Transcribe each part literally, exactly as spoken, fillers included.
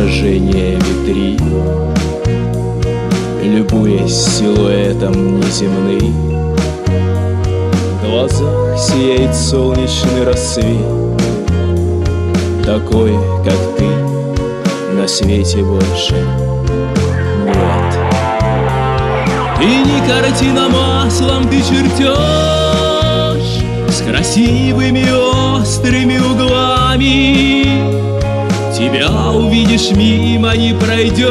отражение витрин, любуясь силуэтом неземным. В глазах сияет солнечный рассвет, такой, как ты, на свете больше нет. Ты не картина маслом, ты чертеж с красивыми острыми углами. Тебя увидишь, мимо не пройдешь,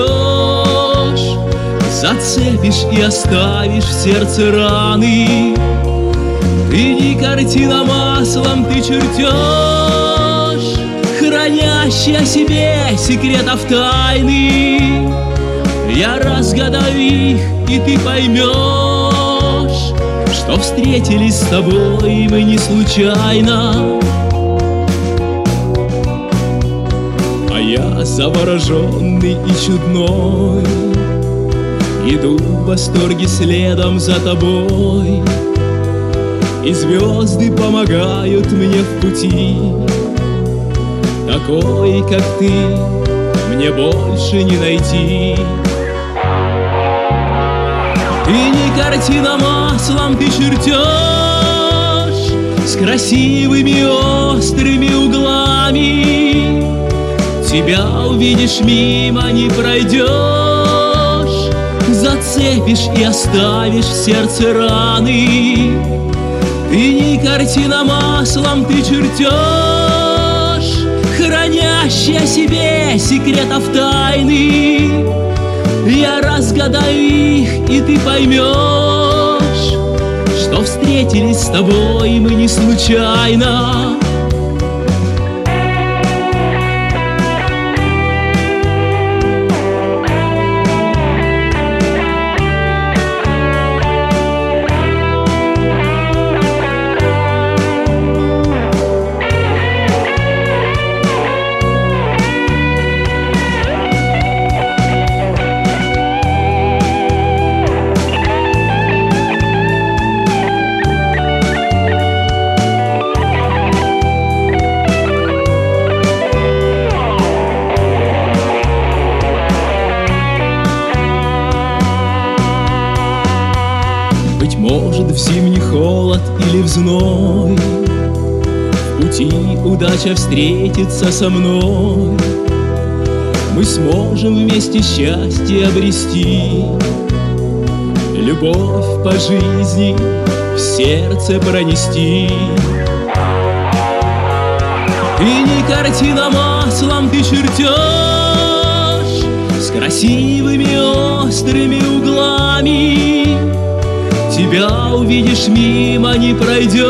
зацепишь и оставишь в сердце раны. Ты не картина маслом, ты чертеж, хранящий о себе секретов тайны. Я разгадаю их, и ты поймешь, что встретились с тобой мы не случайно. А я завороженный и чудной иду в восторге следом за тобой, и звезды помогают мне в пути. Такой, как ты, мне больше не найти. Ты не картина маслом, ты чертеж с красивыми острыми углами. Тебя увидишь, мимо не пройдешь, зацепишь и оставишь в сердце раны. Ты не картина маслом, ты чертеж, хранящий о себе секретов тайны. Я разгадаю их, и ты поймешь, что встретились с тобой мы не случайно. Быть может, в зимний холод или в зной, в пути удача встретится со мной. Мы сможем вместе счастье обрести, любовь по жизни в сердце пронести. Ты не картина маслом, ты чертеж с красивыми острыми углами. Тебя увидишь, мимо не пройдешь,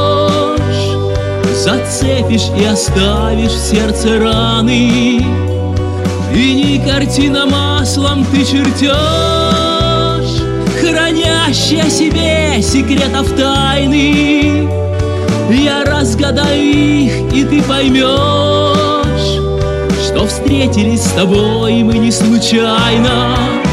зацепишь и оставишь в сердце раны. Ты не картина маслом, ты чертеж, хранящий о себе секретов тайны. Я разгадаю их, и ты поймешь, что встретились с тобой мы не случайно.